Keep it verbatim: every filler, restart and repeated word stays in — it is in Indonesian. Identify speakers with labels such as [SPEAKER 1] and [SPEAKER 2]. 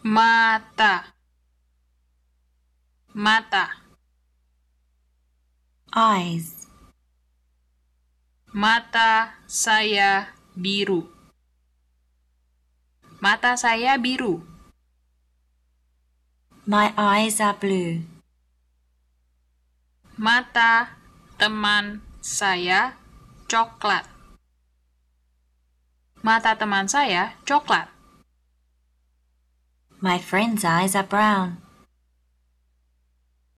[SPEAKER 1] Mata. Mata.
[SPEAKER 2] Eyes.
[SPEAKER 1] Mata saya biru. Mata saya biru.
[SPEAKER 2] My eyes are blue.
[SPEAKER 1] Mata teman saya coklat. Mata teman saya coklat.
[SPEAKER 2] My friend's eyes are brown.